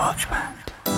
واکمن.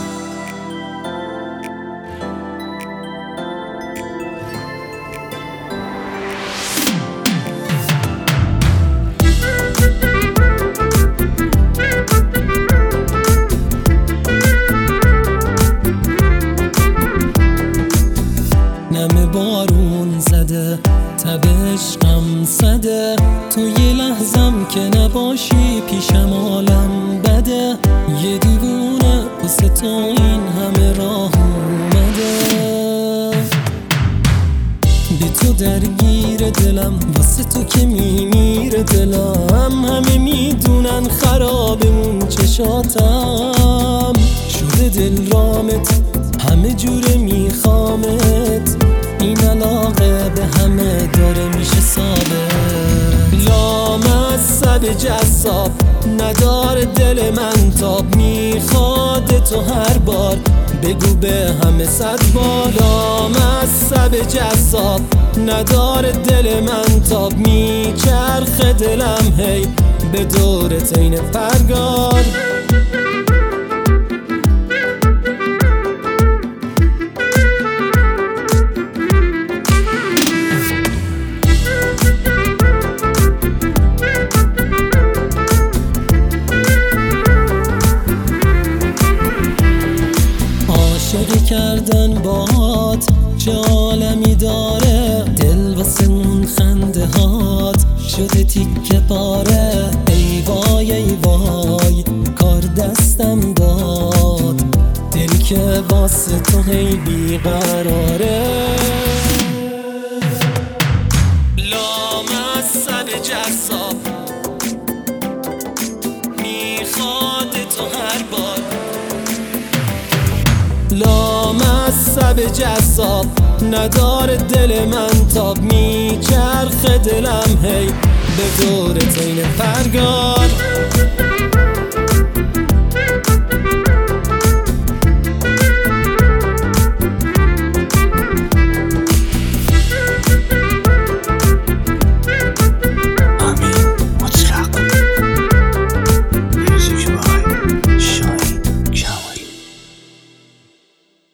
نم بارون زده تبش غم زده، تو یه لحظم که نباشی پیشم عالم بده. یه دیوونه واسه تو این همه راه اومده، بی تو درگیر دلم، واسه تو که میمیره دلم. همه میدونن خرابمون چشاتم، شده دل رامت همه جوره میخوامت. این علاقه به همه داره میشه ثابت. لامصب جذاب نداره دل من تاب، میخواد تو هر بار بگو به همه 100 بار. لامصب جذاب نداره دل من تاب، میچرخ دلم هی به دور تین پرگار. عاشقی کردن باهات چه عالمی داره، دل واسه اون خنده هات شده تیکه پاره. ای وای ای وای کار دستم داد، دل که واسه تو هی بیقراره. لامصب جذاب میخواد تو هر بار. لامصب جذاب نداره دل من تاب، میچرخ دلم هی به دور تین پرگار.